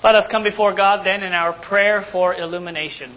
Let us come before God then in our prayer for illumination.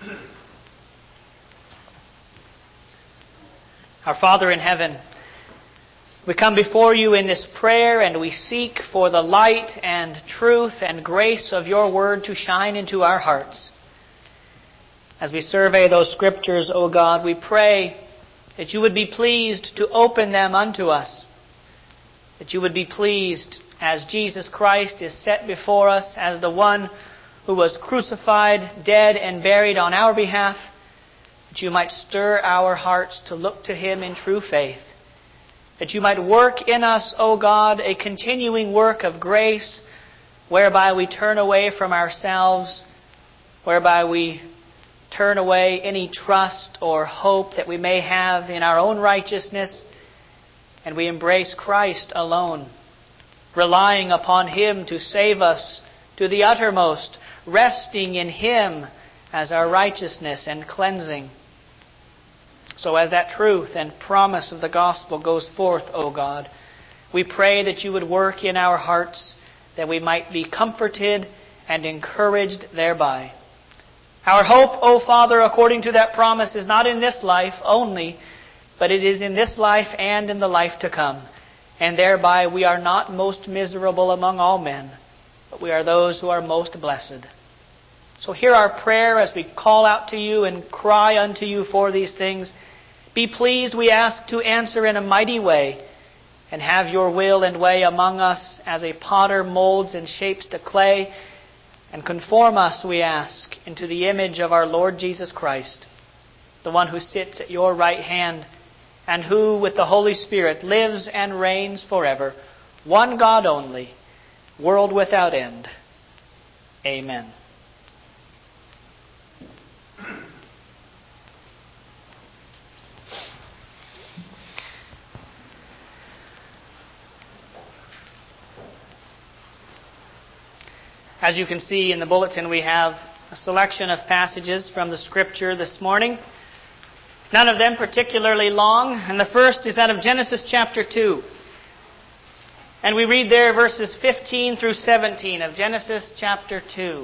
Our Father in heaven, we come before you in this prayer and we seek for the light and truth and grace of your word to shine into our hearts. As we survey those scriptures, O God, we pray that you would be pleased to open them unto us. That you would be pleased as Jesus Christ is set before us as the one who was crucified, dead, and buried on our behalf, that you might stir our hearts to look to Him in true faith. That you might work in us, O God, a continuing work of grace, whereby we turn away from ourselves, whereby we turn away any trust or hope that we may have in our own righteousness, and we embrace Christ alone, relying upon Him to save us to the uttermost, resting in Him as our righteousness and cleansing. So as that truth and promise of the gospel goes forth, O God, we pray that you would work in our hearts, that we might be comforted and encouraged thereby. Our hope, O Father, according to that promise, is not in this life only, but it is in this life and in the life to come. And thereby we are not most miserable among all men, but we are those who are most blessed. So hear our prayer as we call out to you and cry unto you for these things. Be pleased, we ask, to answer in a mighty way, and have your will and way among us as a potter molds and shapes the clay, and conform us, we ask, into the image of our Lord Jesus Christ, the one who sits at your right hand, and who, with the Holy Spirit, lives and reigns forever, one God only, world without end. Amen. As you can see in the bulletin, we have a selection of passages from the Scripture this morning. None of them particularly long, and the first is out of Genesis chapter 2. And we read there verses 15 through 17 of Genesis chapter 2.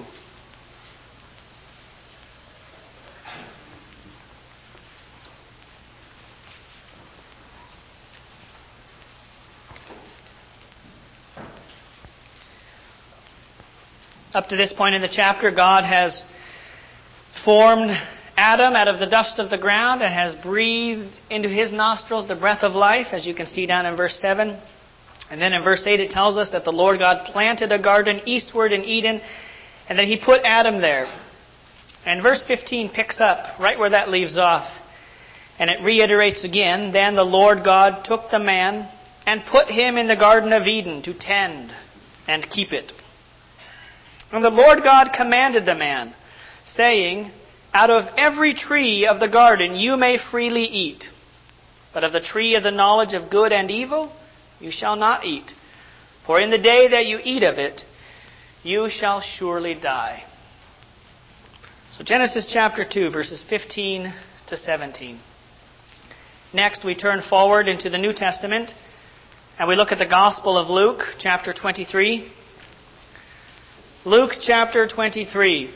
Up to this point in the chapter, God has formed Adam out of the dust of the ground and has breathed into his nostrils the breath of life, as you can see down in verse 7. And then in verse 8 it tells us that the Lord God planted a garden eastward in Eden, and that He put Adam there. And verse 15 picks up right where that leaves off. And it reiterates again, Then the Lord God took the man and put him in the Garden of Eden to tend and keep it. And the Lord God commanded the man, saying, Out of every tree of the garden you may freely eat, but of the tree of the knowledge of good and evil you shall not eat. For in the day that you eat of it, you shall surely die. So Genesis chapter 2, verses 15 to 17. Next, we turn forward into the New Testament, and we look at the Gospel of Luke, chapter 23. Luke chapter 23.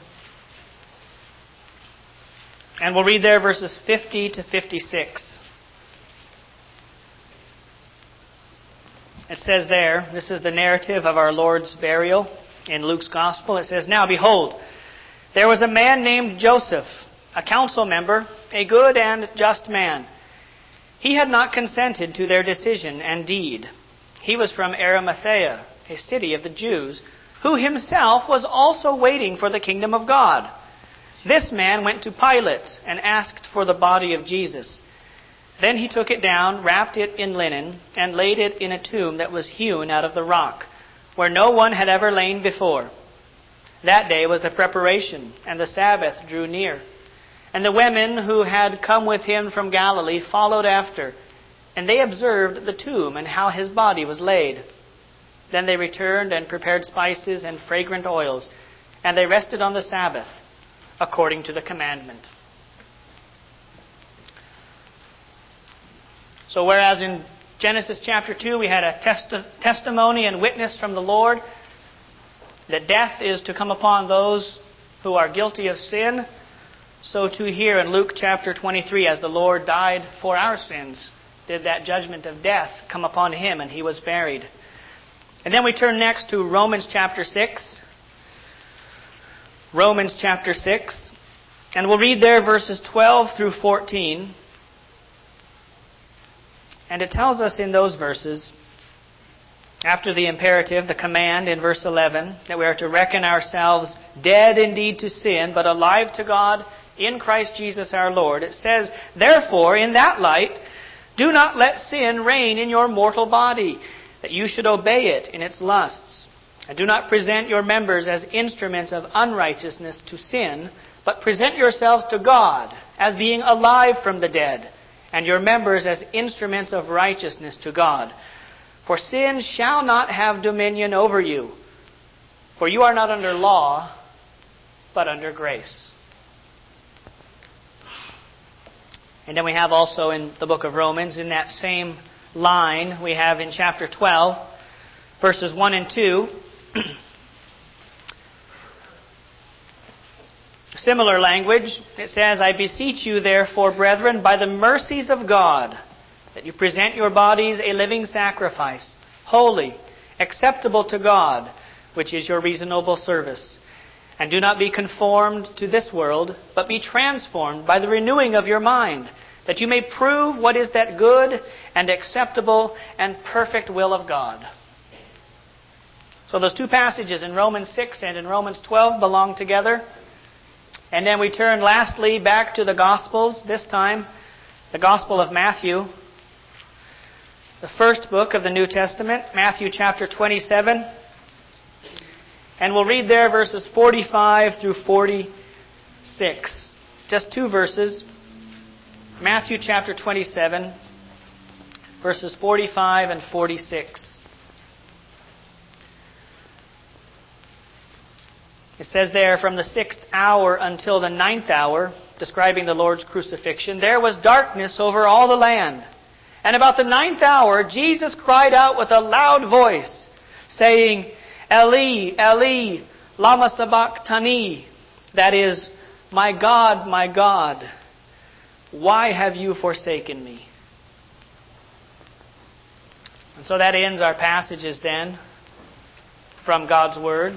And we'll read there verses 50 to 56. It says there, this is the narrative of our Lord's burial in Luke's Gospel. It says, Now behold, there was a man named Joseph, a council member, a good and just man. He had not consented to their decision and deed. He was from Arimathea, a city of the Jews, who himself was also waiting for the kingdom of God. This man went to Pilate and asked for the body of Jesus. Then he took it down, wrapped it in linen, and laid it in a tomb that was hewn out of the rock, where no one had ever lain before. That day was the preparation, and the Sabbath drew near. And the women who had come with him from Galilee followed after, and they observed the tomb and how his body was laid. Then they returned and prepared spices and fragrant oils, and they rested on the Sabbath, according to the commandment. So whereas in Genesis chapter 2 we had a testimony and witness from the Lord, that death is to come upon those who are guilty of sin, so too here in Luke chapter 23, as the Lord died for our sins, did that judgment of death come upon him, and he was buried. And then we turn next to Romans chapter 6. Romans chapter 6. And we'll read there verses 12 through 14. And it tells us in those verses, after the imperative, the command in verse 11, that we are to reckon ourselves dead indeed to sin, but alive to God in Christ Jesus our Lord. It says, therefore, in that light, do not let sin reign in your mortal body, that you should obey it in its lusts. And do not present your members as instruments of unrighteousness to sin, but present yourselves to God as being alive from the dead, and your members as instruments of righteousness to God. For sin shall not have dominion over you, for you are not under law, but under grace. And then we have also in the book of Romans, in that same line, we have in chapter 12, verses 1 and 2, similar language. It says, I beseech you, therefore, brethren, by the mercies of God, that you present your bodies a living sacrifice, holy, acceptable to God, which is your reasonable service. And do not be conformed to this world, but be transformed by the renewing of your mind, that you may prove what is that good and acceptable and perfect will of God. So those two passages in Romans 6 and in Romans 12 belong together. And then we turn lastly back to the Gospels, this time the Gospel of Matthew, the first book of the New Testament, Matthew chapter 27. And we'll read there verses 45 through 46. Just two verses. Matthew chapter 27, verses 45 and 46. It says there, from the 6th hour until the 9th hour, describing the Lord's crucifixion, there was darkness over all the land. And about the 9th hour, Jesus cried out with a loud voice, saying, Eli, Eli, lama sabachthani. That is, my God, why have you forsaken me? And so that ends our passages then from God's Word.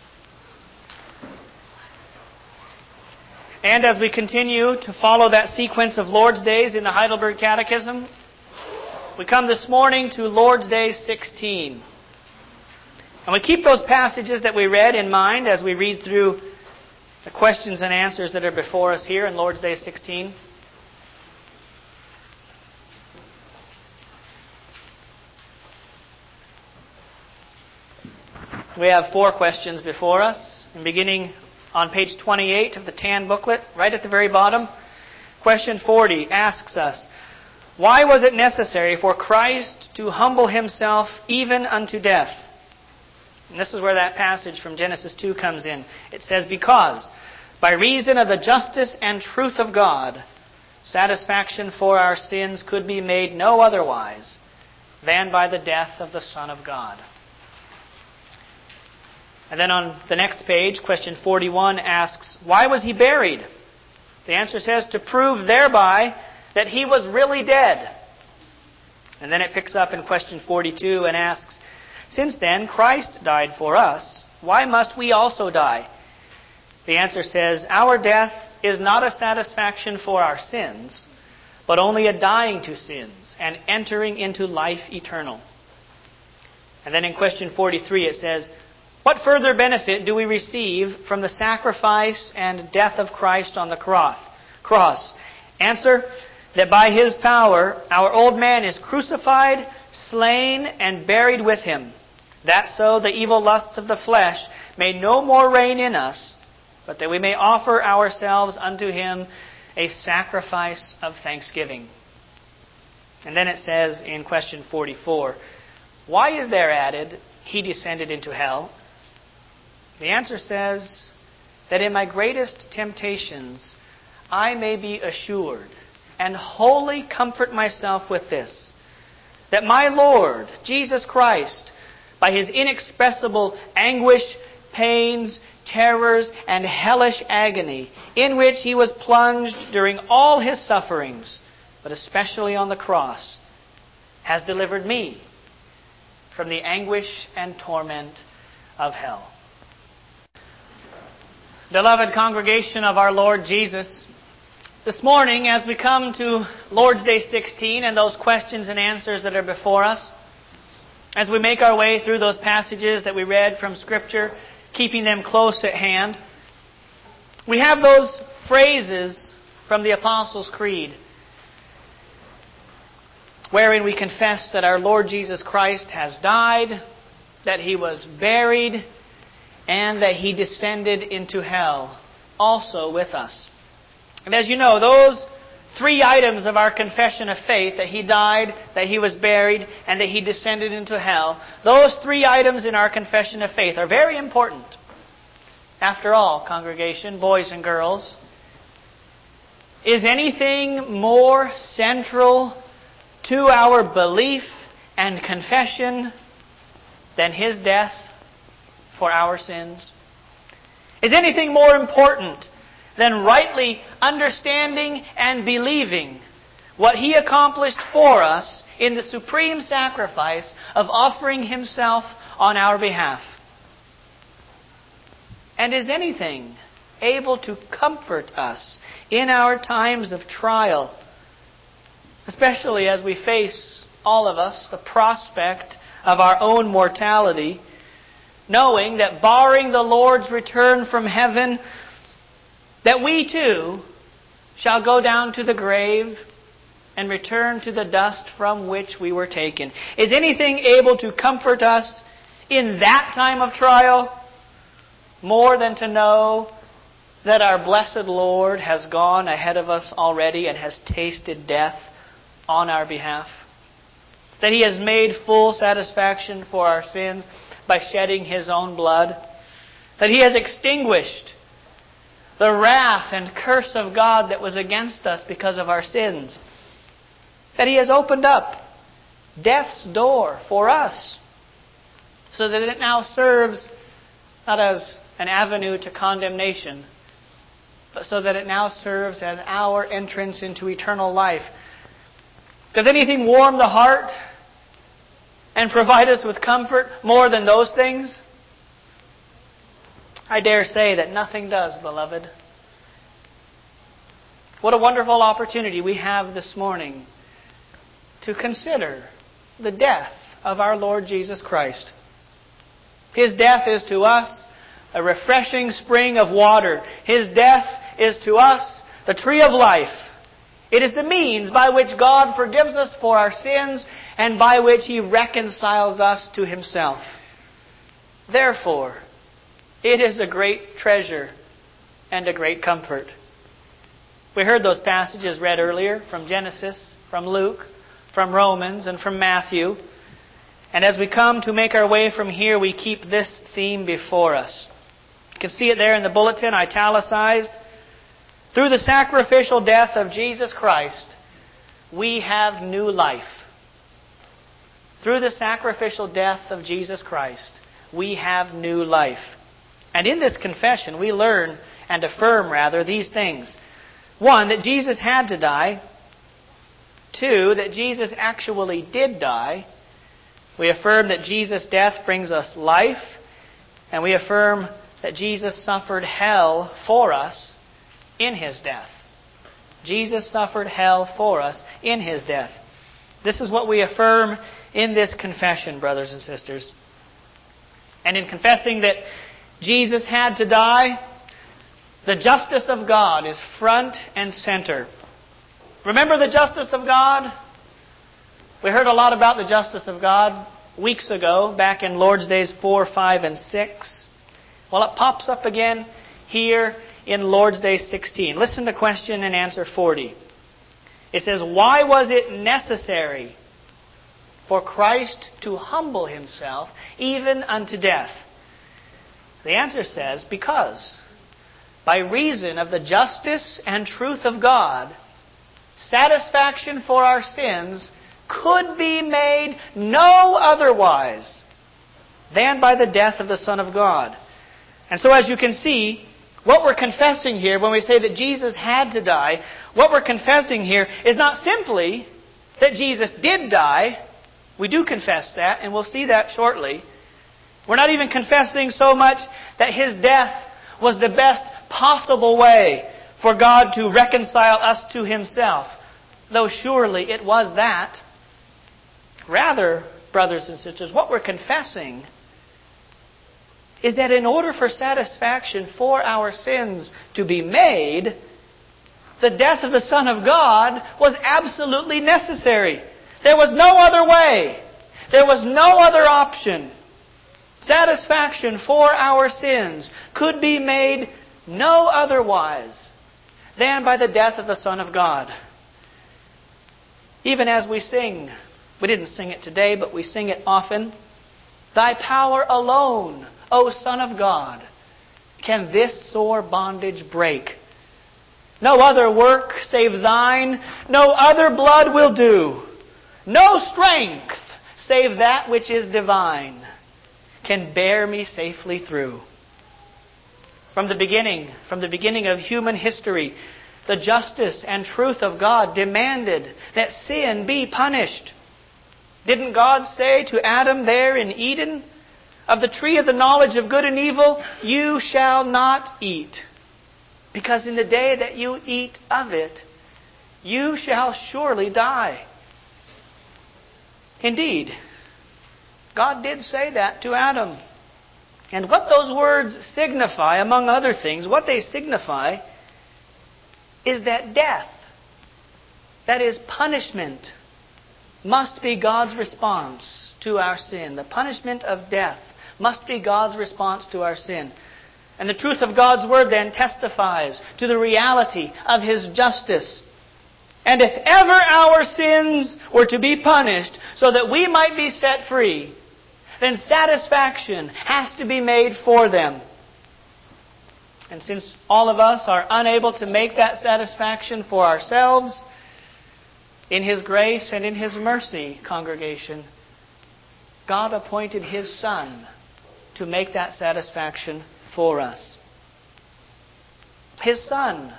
And as we continue to follow that sequence of Lord's Days in the Heidelberg Catechism, we come this morning to Lord's Day 16. And we keep those passages that we read in mind as we read through the questions and answers that are before us here in Lord's Day 16. We have 4 questions before us, and beginning on page 28 of the tan booklet, right at the very bottom. Question 40 asks us, why was it necessary for Christ to humble himself even unto death? And this is where that passage from Genesis 2 comes in. It says, because by reason of the justice and truth of God, satisfaction for our sins could be made no otherwise than by the death of the Son of God. And then on the next page, question 41 asks, why was he buried? The answer says, to prove thereby that he was really dead. And then it picks up in question 42 and asks, since then Christ died for us, why must we also die? The answer says, our death is not a satisfaction for our sins, but only a dying to sins and entering into life eternal. And then in question 43 it says, what further benefit do we receive from the sacrifice and death of Christ on the cross? Answer, that by His power our old man is crucified, slain, and buried with Him, that so the evil lusts of the flesh may no more reign in us, but that we may offer ourselves unto Him a sacrifice of thanksgiving. And then it says in question 44, why is there added, He descended into hell? The answer says that in my greatest temptations I may be assured and wholly comfort myself with this, that my Lord, Jesus Christ, by His inexpressible anguish, pains, terrors, and hellish agony in which He was plunged during all His sufferings, but especially on the cross, has delivered me from the anguish and torment of hell. Beloved congregation of our Lord Jesus, this morning as we come to Lord's Day 16 and those questions and answers that are before us, as we make our way through those passages that we read from Scripture, keeping them close at hand, we have those phrases from the Apostles' Creed, wherein we confess that our Lord Jesus Christ has died, that He was buried, and that He descended into hell, also with us. And as you know, those three items of our confession of faith, that He died, that He was buried, and that He descended into hell, those three items in our confession of faith are very important. After all, congregation, boys and girls, is anything more central to our belief and confession than His death for our sins? Is anything more important than rightly understanding and believing what He accomplished for us in the supreme sacrifice of offering Himself on our behalf? And is anything able to comfort us in our times of trial, especially as we face, all of us, the prospect of our own mortality, knowing that barring the Lord's return from heaven, that we too shall go down to the grave and return to the dust from which we were taken? Is anything able to comfort us in that time of trial more than to know that our blessed Lord has gone ahead of us already and has tasted death on our behalf? That He has made full satisfaction for our sins by shedding His own blood? That He has extinguished the wrath and curse of God that was against us because of our sins? That He has opened up death's door for us, so that it now serves not as an avenue to condemnation, but so that it now serves as our entrance into eternal life? Does anything warm the heart and provide us with comfort more than those things? I dare say that nothing does, beloved. What a wonderful opportunity we have this morning to consider the death of our Lord Jesus Christ. His death is to us a refreshing spring of water. His death is to us the tree of life. It is the means by which God forgives us for our sins and by which He reconciles us to Himself. Therefore, it is a great treasure and a great comfort. We heard those passages read earlier from Genesis, from Luke, from Romans, and from Matthew. And as we come to make our way from here, we keep this theme before us. You can see it there in the bulletin, italicized. Through the sacrificial death of Jesus Christ, we have new life. Through the sacrificial death of Jesus Christ, we have new life. And in this confession, we learn and affirm, rather, these things. One, that Jesus had to die. Two, that Jesus actually did die. We affirm that Jesus' death brings us life. And we affirm that Jesus suffered hell for us in His death. Jesus suffered hell for us in His death. This is what we affirm in this confession, brothers and sisters. And in confessing that Jesus had to die, the justice of God is front and center. Remember the justice of God? We heard a lot about the justice of God weeks ago, back in Lord's Days 4, 5, and 6. Well, it pops up again here in Lord's Day 16. Listen to question and answer 40. It says, why was it necessary for Christ to humble Himself even unto death? The answer says, because by reason of the justice and truth of God, satisfaction for our sins could be made no otherwise than by the death of the Son of God. And so as you can see, what we're confessing here when we say that Jesus had to die, what we're confessing here is not simply that Jesus did die. We do confess that, and we'll see that shortly. We're not even confessing so much that His death was the best possible way for God to reconcile us to Himself, though surely it was that. Rather, brothers and sisters, what we're confessing is that in order for satisfaction for our sins to be made, the death of the Son of God was absolutely necessary. There was no other way. There was no other option. Satisfaction for our sins could be made no otherwise than by the death of the Son of God. Even as we sing, we didn't sing it today, but we sing it often. Thy power alone, O Son of God, can this sore bondage break. No other work save Thine, no other blood will do. No strength save that which is divine can bear me safely through. From the beginning of human history, the justice and truth of God demanded that sin be punished. Didn't God say to Adam there in Eden, of the tree of the knowledge of good and evil, you shall not eat, because in the day that you eat of it, you shall surely die. Indeed, God did say that to Adam. And what those words signify, among other things, what they signify is that death, that is punishment, must be God's response to our sin. The punishment of death must be God's response to our sin. And the truth of God's Word then testifies to the reality of His justice. And if ever our sins were to be punished so that we might be set free, then satisfaction has to be made for them. And since all of us are unable to make that satisfaction for ourselves, in His grace and in His mercy, congregation, God appointed His Son to make that satisfaction for us. His Son,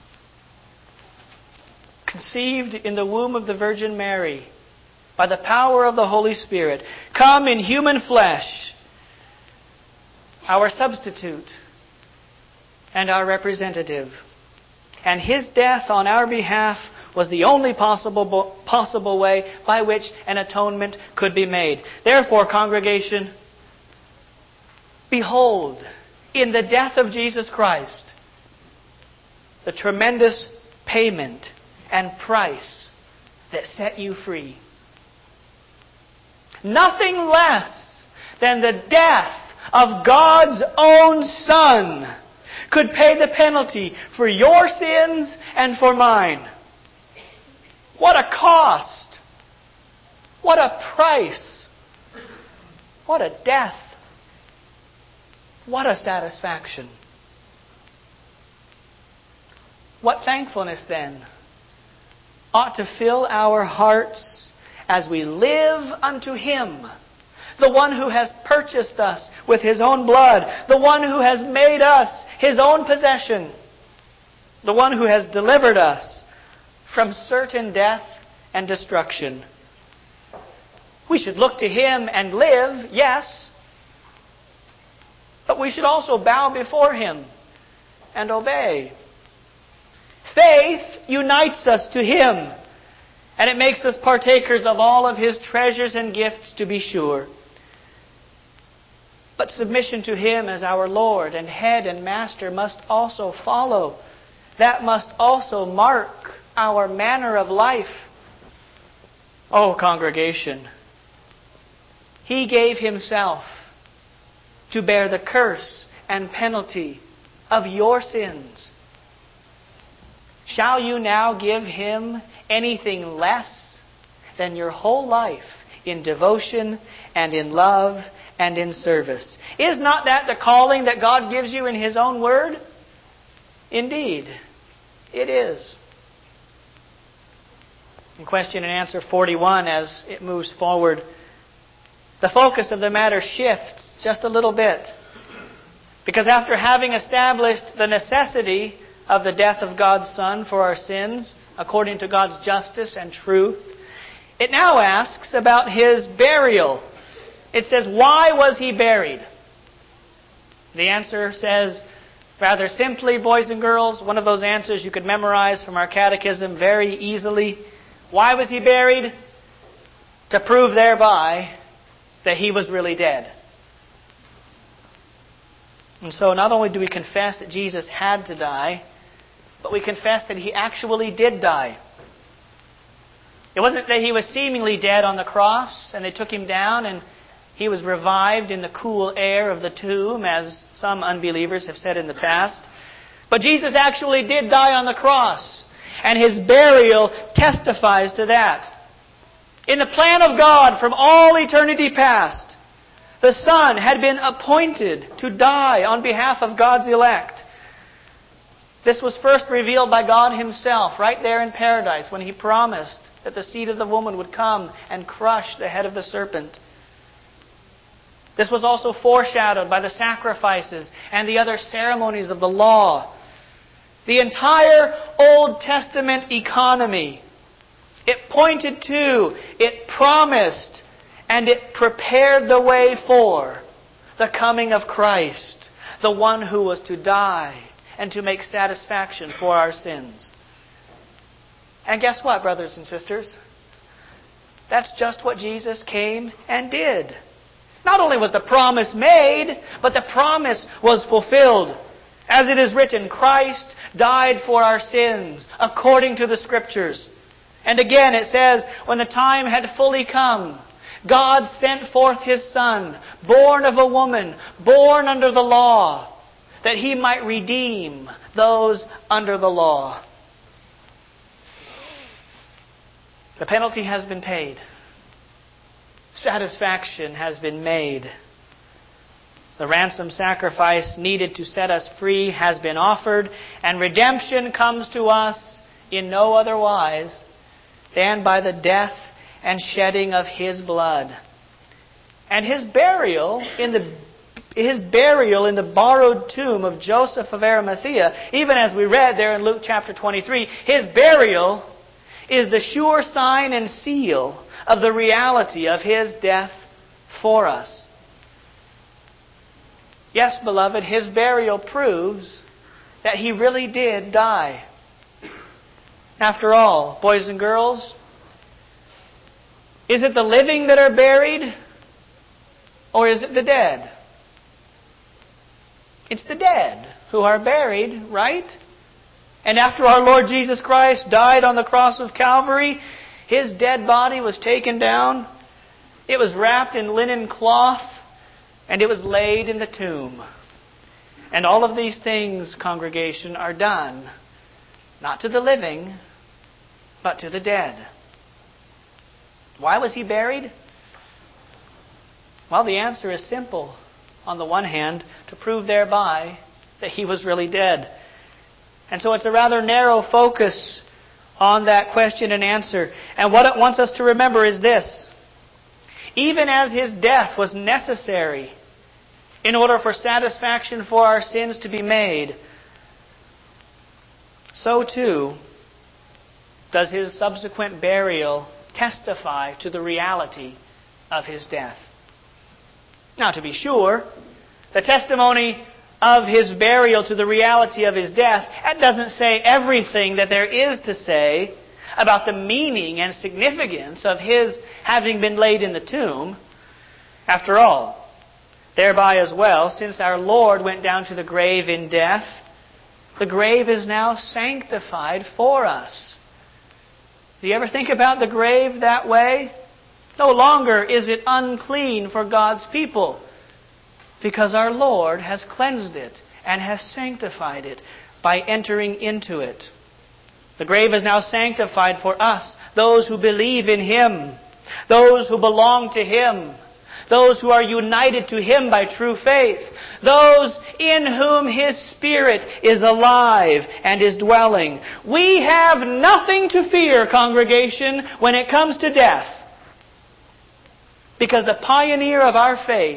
conceived in the womb of the Virgin Mary, by the power of the Holy Spirit, come in human flesh, our substitute and our representative. And His death on our behalf was the only possible way by which an atonement could be made. Therefore, congregation, behold, in the death of Jesus Christ, the tremendous payment and price that set you free. Nothing less than the death of God's own Son could pay the penalty for your sins and for mine. What a cost! What a price! What a death! What a satisfaction! What thankfulness then ought to fill our hearts as we live unto Him, the one who has purchased us with His own blood, the one who has made us His own possession, the one who has delivered us from certain death and destruction. We should look to Him and live, yes, but we should also bow before Him and obey. Faith unites us to Him, and it makes us partakers of all of His treasures and gifts, to be sure. But submission to Him as our Lord and Head and Master must also follow. That must also mark our manner of life. Oh, congregation, He gave Himself to bear the curse and penalty of your sins. Shall you now give Him anything less than your whole life in devotion and in love and in service? Is not that the calling that God gives you in His own Word? Indeed, it is. In question and answer 41, as it moves forward, the focus of the matter shifts just a little bit. Because after having established the necessity of the death of God's Son for our sins, according to God's justice and truth, it now asks about His burial. It says, why was He buried? The answer says, rather simply, boys and girls, one of those answers you could memorize from our catechism very easily. Why was He buried? To prove thereby that He was really dead. And so not only do we confess that Jesus had to die, but we confess that He actually did die. It wasn't that He was seemingly dead on the cross and they took Him down and He was revived in the cool air of the tomb, as some unbelievers have said in the past. But Jesus actually did die on the cross, and His burial testifies to that. In the plan of God from all eternity past, the Son had been appointed to die on behalf of God's elect. This was first revealed by God Himself right there in paradise when He promised that the seed of the woman would come and crush the head of the serpent. This was also foreshadowed by the sacrifices and the other ceremonies of the law. The entire Old Testament economy, it pointed to, it promised, and it prepared the way for the coming of Christ, the one who was to die and to make satisfaction for our sins. And guess what, brothers and sisters? That's just what Jesus came and did. Not only was the promise made, but the promise was fulfilled. As it is written, Christ died for our sins, according to the Scriptures. And again it says, when the time had fully come, God sent forth His Son, born of a woman, born under the law, that He might redeem those under the law. The penalty has been paid. Satisfaction has been made. The ransom sacrifice needed to set us free has been offered, and redemption comes to us in no other wise than by the death and shedding of His blood. And His burial in the borrowed tomb of Joseph of Arimathea, even as we read there in Luke chapter 23, His burial is the sure sign and seal of the reality of His death for us. Yes, beloved, His burial proves that He really did die. After all, boys and girls, is it the living that are buried, or is it the dead? It's the dead who are buried, right? And after our Lord Jesus Christ died on the cross of Calvary, His dead body was taken down. It was wrapped in linen cloth, and it was laid in the tomb. And all of these things, congregation, are done not to the living, but to the dead. Why was He buried? Well, the answer is simple. On the one hand, to prove thereby that He was really dead. And so it's a rather narrow focus on that question and answer. And what it wants us to remember is this. Even as His death was necessary in order for satisfaction for our sins to be made, so too does His subsequent burial testify to the reality of His death. Now, to be sure, the testimony of His burial to the reality of His death, that doesn't say everything that there is to say about the meaning and significance of His having been laid in the tomb. After all, thereby as well, since our Lord went down to the grave in death, the grave is now sanctified for us. Do you ever think about the grave that way? No longer is it unclean for God's people, because our Lord has cleansed it and has sanctified it by entering into it. The grave is now sanctified for us, those who believe in Him, those who belong to Him, those who are united to Him by true faith, those in whom His Spirit is alive and is dwelling. We have nothing to fear, congregation, when it comes to death, because the pioneer of our faith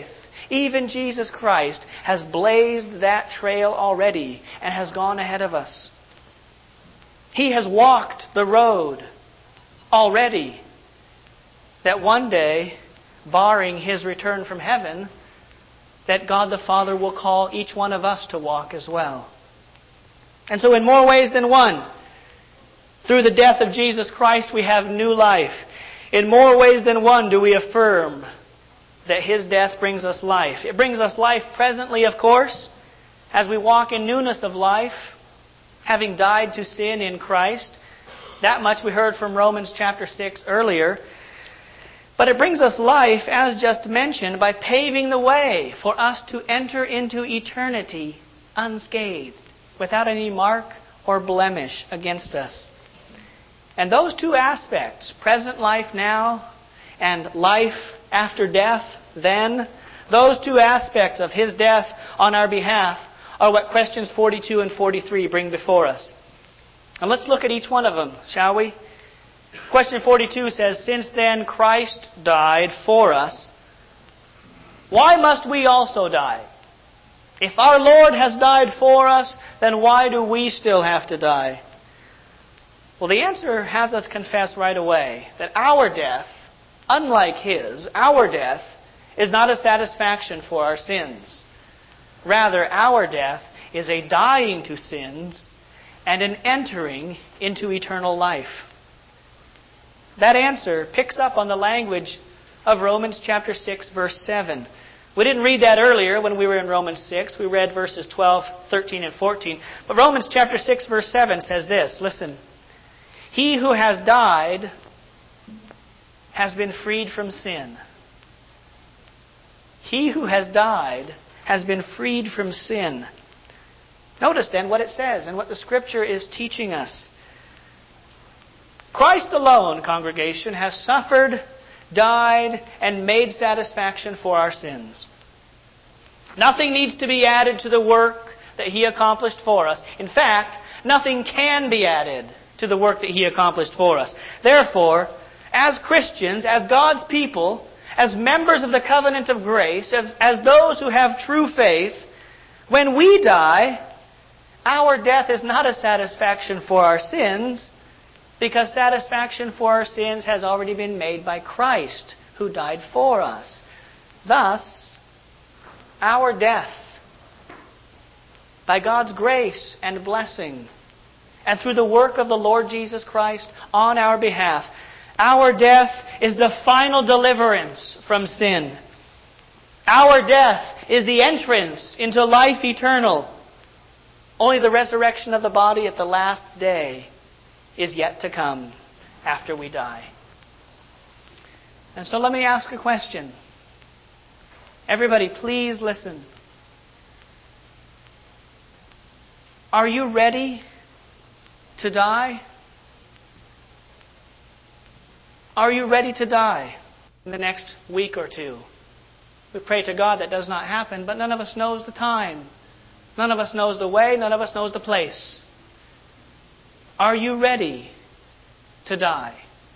Even Jesus Christ has blazed that trail already and has gone ahead of us. He has walked the road already that one day, barring His return from heaven, that God the Father will call each one of us to walk as well. And so in more ways than one, through the death of Jesus Christ we have new life. In more ways than one do we affirm that His death brings us life. It brings us life presently, of course, as we walk in newness of life, having died to sin in Christ. That much we heard from Romans chapter 6 earlier. But it brings us life, as just mentioned, by paving the way for us to enter into eternity unscathed, without any mark or blemish against us. And those two aspects, present life now and life after death then, those two aspects of His death on our behalf are what questions 42 and 43 bring before us. And let's look at each one of them, shall we? Question 42 says, "Since then Christ died for us, why must we also die? If our Lord has died for us, then why do we still have to die?" Well, the answer has us confess right away that our death, unlike His, our death is not a satisfaction for our sins. Rather, our death is a dying to sins and an entering into eternal life. That answer picks up on the language of Romans chapter 6, verse 7. We didn't read that earlier when we were in Romans 6. We read verses 12, 13, and 14. But Romans chapter 6, verse 7 says this. Listen. "He who has died has been freed from sin." He who has died has been freed from sin. Notice then what it says and what the Scripture is teaching us. Christ alone, congregation, has suffered, died, and made satisfaction for our sins. Nothing needs to be added to the work that He accomplished for us. In fact, nothing can be added to the work that He accomplished for us. Therefore, as Christians, as God's people, as members of the covenant of grace, as those who have true faith, when we die, our death is not a satisfaction for our sins, because satisfaction for our sins has already been made by Christ, who died for us. Thus, our death, by God's grace and blessing, and through the work of the Lord Jesus Christ on our behalf, our death is the final deliverance from sin. Our death is the entrance into life eternal. Only the resurrection of the body at the last day is yet to come after we die. And so let me ask a question. Everybody, please listen. Are you ready to die? Are you ready to die in the next week or two? We pray to God that does not happen, but none of us knows the time. None of us knows the way. None of us knows the place. Are you ready to die?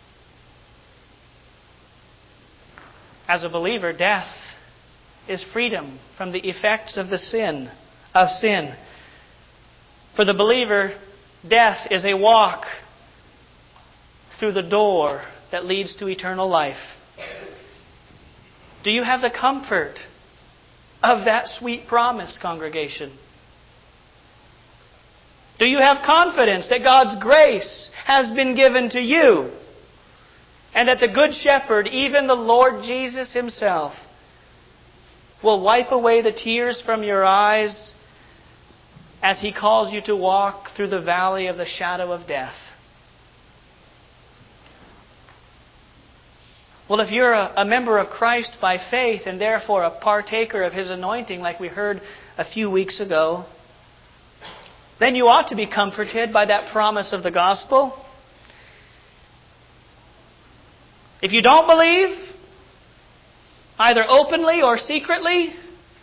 As a believer, death is freedom from the effects of sin. For the believer, death is a walk through the door that leads to eternal life. Do you have the comfort of that sweet promise, congregation? Do you have confidence that God's grace has been given to you? And that the Good Shepherd, even the Lord Jesus Himself, will wipe away the tears from your eyes as He calls you to walk through the valley of the shadow of death? Well, if you're a member of Christ by faith and therefore a partaker of His anointing, like we heard a few weeks ago, then you ought to be comforted by that promise of the gospel. If you don't believe, either openly or secretly,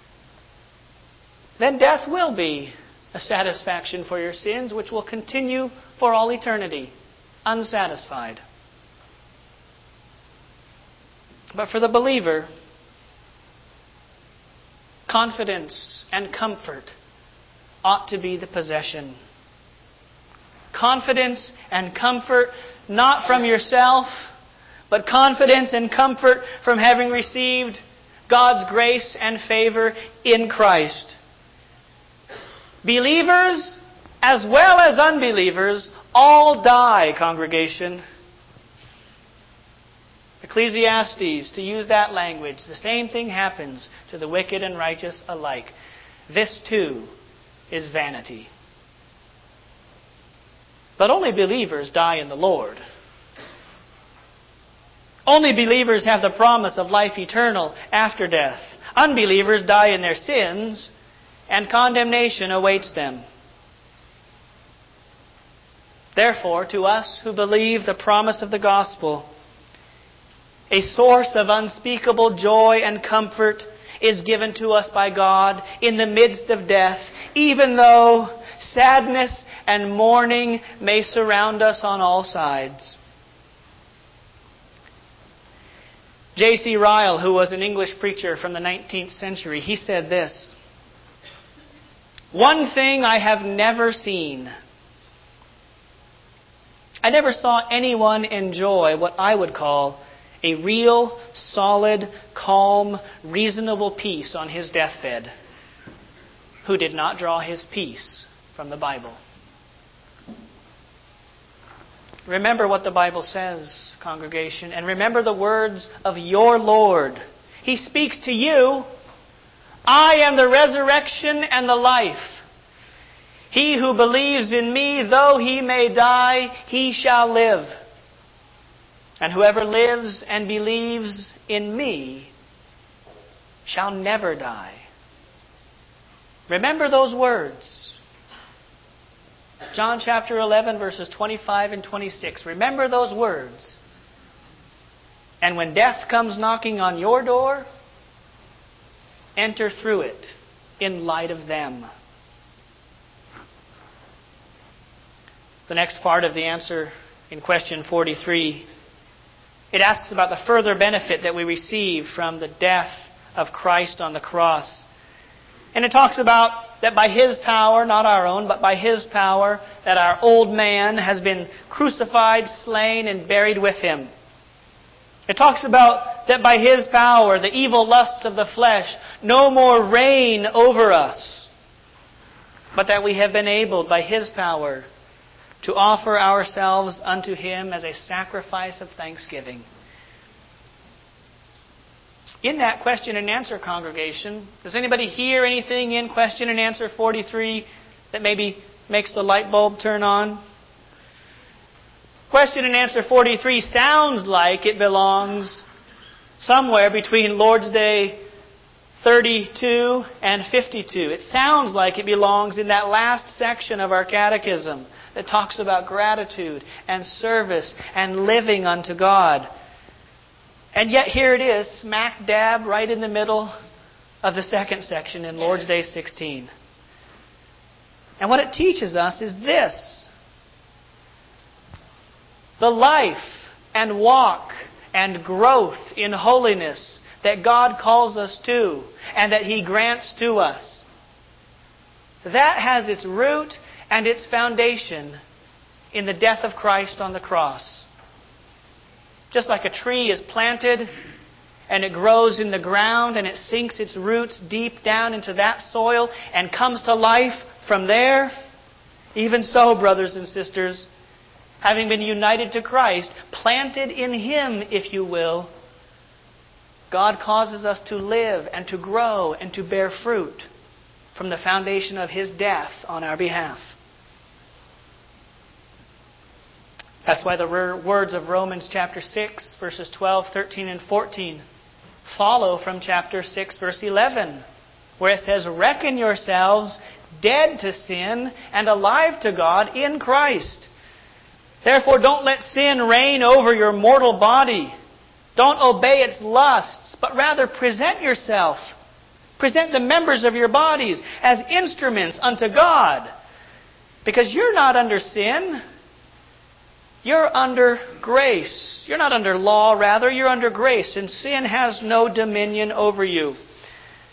then death will be a satisfaction for your sins, which will continue for all eternity, unsatisfied. But for the believer, confidence and comfort ought to be the possession. Confidence and comfort not from yourself, but confidence and comfort from having received God's grace and favor in Christ. Believers as well as unbelievers all die, congregation. Ecclesiastes, to use that language, the same thing happens to the wicked and righteous alike. This too is vanity. But only believers die in the Lord. Only believers have the promise of life eternal after death. Unbelievers die in their sins, and condemnation awaits them. Therefore, to us who believe the promise of the gospel, a source of unspeakable joy and comfort is given to us by God in the midst of death, even though sadness and mourning may surround us on all sides. J.C. Ryle, who was an English preacher from the 19th century, he said this: "One thing I have never seen. I never saw anyone enjoy what I would call a real, solid, calm, reasonable peace on his deathbed who did not draw his peace from the Bible." Remember what the Bible says, congregation, and remember the words of your Lord. He speaks to you, "I am the resurrection and the life. He who believes in me, though he may die, he shall live. And whoever lives and believes in me shall never die." Remember those words. John chapter 11, verses 25 and 26. Remember those words. And when death comes knocking on your door, enter through it in light of them. The next part of the answer in question 43, it asks about the further benefit that we receive from the death of Christ on the cross. And it talks about that by His power, not our own, but by His power, that our old man has been crucified, slain, and buried with Him. It talks about that by His power, the evil lusts of the flesh no more reign over us, but that we have been able, by His power, to offer ourselves unto Him as a sacrifice of thanksgiving. In that question and answer, congregation, does anybody hear anything in question and answer 43 that maybe makes the light bulb turn on? Question and answer 43 sounds like it belongs somewhere between Lord's Day 32 and 52. It sounds like it belongs in that last section of our catechism that talks about gratitude and service and living unto God. And yet here it is, smack dab right in the middle of the second section in Lord's Day 16. And what it teaches us is this: the life and walk and growth in holiness that God calls us to and that He grants to us, that has its root and its foundation in the death of Christ on the cross. Just like a tree is planted and it grows in the ground and it sinks its roots deep down into that soil and comes to life from there, even so, brothers and sisters, having been united to Christ, planted in Him, if you will, God causes us to live and to grow and to bear fruit from the foundation of His death on our behalf. That's why the words of Romans chapter 6, verses 12, 13, and 14 follow from chapter 6, verse 11, where it says, "Reckon yourselves dead to sin and alive to God in Christ. Therefore don't let sin reign over your mortal body. Don't obey its lusts, but rather present the members of your bodies as instruments unto God. Because you're not under sin. You're under grace. You're not under law, rather. You're under grace. And sin has no dominion over you.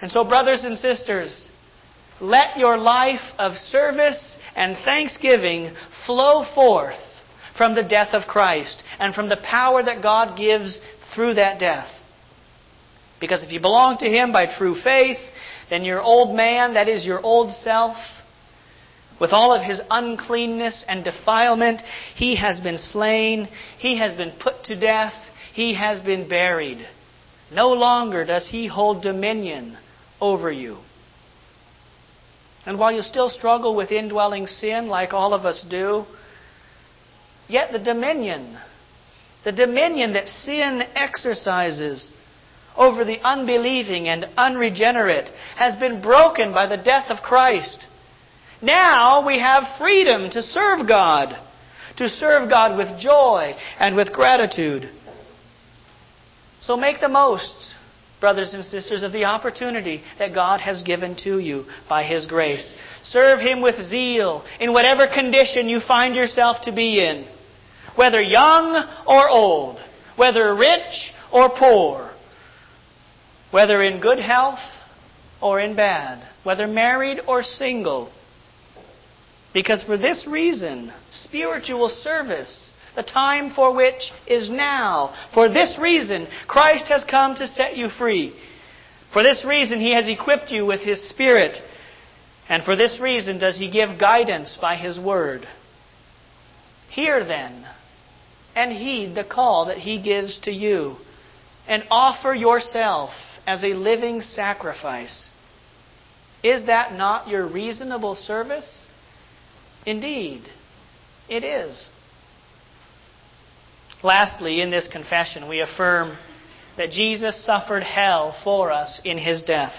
And so, brothers and sisters, let your life of service and thanksgiving flow forth from the death of Christ and from the power that God gives through that death. Because if you belong to Him by true faith, then your old man, that is your old self, with all of his uncleanness and defilement, he has been slain, he has been put to death, he has been buried. No longer does he hold dominion over you. And while you still struggle with indwelling sin like all of us do, yet the dominion that sin exercises over the unbelieving and unregenerate has been broken by the death of Christ. Now we have freedom to serve God with joy and with gratitude. So make the most, brothers and sisters, of the opportunity that God has given to you by His grace. Serve Him with zeal in whatever condition you find yourself to be in, whether young or old, whether rich or poor, whether in good health or in bad, whether married or single. Because for this reason, spiritual service, the time for which is now. For this reason, Christ has come to set you free. For this reason, He has equipped you with His Spirit. And for this reason does He give guidance by His Word. Hear then, and heed the call that He gives to you, and offer yourself as a living sacrifice. Is that not your reasonable service? Indeed, it is. Lastly, in this confession, we affirm that Jesus suffered hell for us in His death.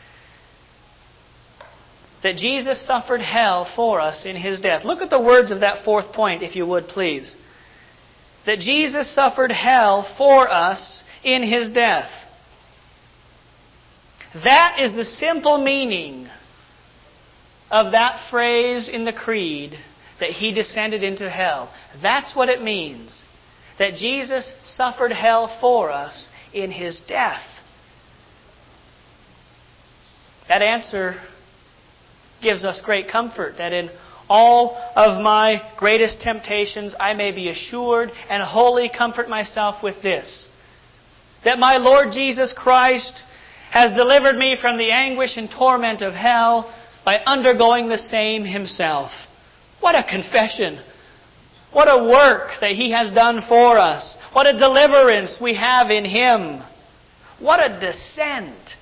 That Jesus suffered hell for us in His death. Look at the words of that fourth point, if you would, please. That Jesus suffered hell for us in His death. That is the simple meaning of that phrase in the Creed, that He descended into hell. That's what it means. That Jesus suffered hell for us in His death. That answer gives us great comfort, that in all of my greatest temptations I may be assured and wholly comfort myself with this, that my Lord Jesus Christ has delivered me from the anguish and torment of hell by undergoing the same Himself. What a confession! What a work that He has done for us! What a deliverance we have in Him! What a descent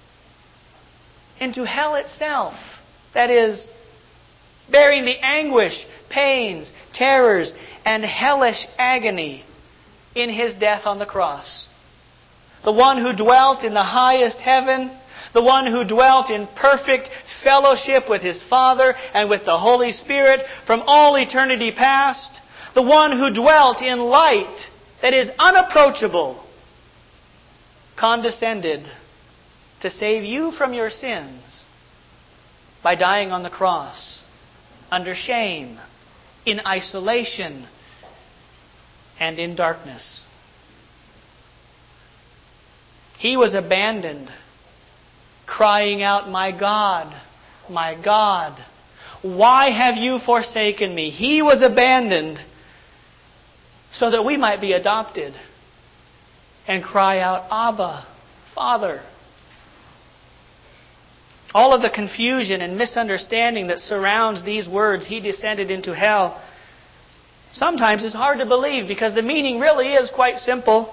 into hell itself! That is, bearing the anguish, pains, terrors, and hellish agony in His death on the cross. The one who dwelt in the highest heaven, the one who dwelt in perfect fellowship with His Father and with the Holy Spirit from all eternity past, the one who dwelt in light that is unapproachable, condescended to save you from your sins by dying on the cross, under shame, in isolation, and in darkness. He was abandoned, crying out, my God, why have you forsaken me?" He was abandoned so that we might be adopted and cry out, "Abba, Father." All of the confusion and misunderstanding that surrounds these words, "He descended into hell," sometimes is hard to believe because the meaning really is quite simple.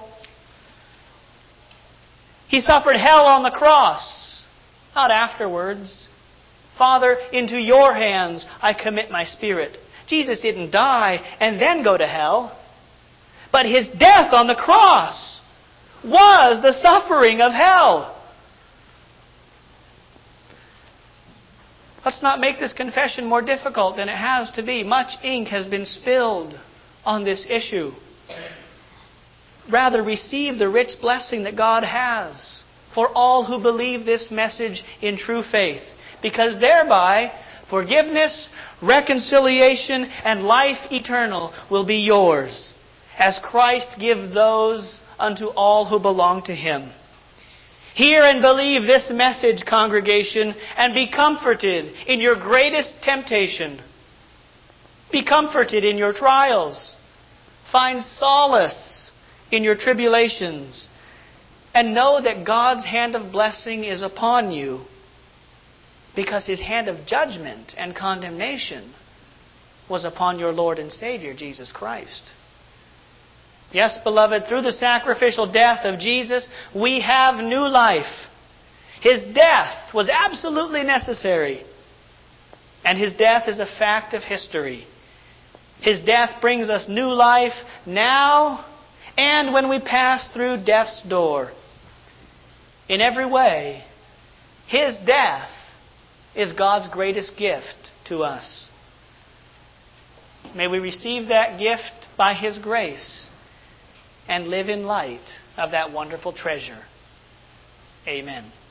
He suffered hell on the cross, not afterwards. "Father, into your hands I commit my spirit." Jesus didn't die and then go to hell. But His death on the cross was the suffering of hell. Let's not make this confession more difficult than it has to be. Much ink has been spilled on this issue. Rather, receive the rich blessing that God has for all who believe this message in true faith, because thereby forgiveness, reconciliation, and life eternal will be yours, as Christ gives those unto all who belong to Him. Hear and believe this message, congregation, and be comforted in your greatest temptation. Be comforted in your trials. Find solace in your tribulations. And know that God's hand of blessing is upon you, because His hand of judgment and condemnation was upon your Lord and Savior, Jesus Christ. Yes, beloved, through the sacrificial death of Jesus, we have new life. His death was absolutely necessary. And His death is a fact of history. His death brings us new life now and when we pass through death's door. In every way, His death is God's greatest gift to us. May we receive that gift by His grace and live in light of that wonderful treasure. Amen.